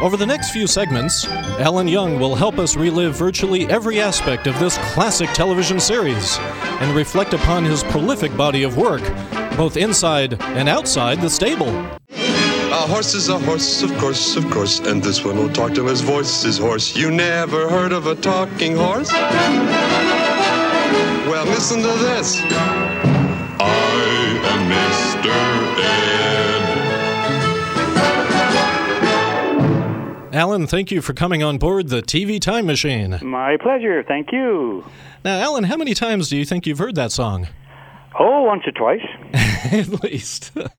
Over the next few segments, Alan Young will help us relive virtually every aspect of this classic television series and reflect upon his prolific body of work, both inside and outside the stable. A horse is a horse, of course, and this one will talk till his voice is hoarse. You never heard of a talking horse? Well, listen to this. I am Mr. Ed. Alan, thank you for coming on board the TV Time Machine. My pleasure, thank you. Now, Alan, how many times do you think you've heard that song? Oh, once or twice. At least.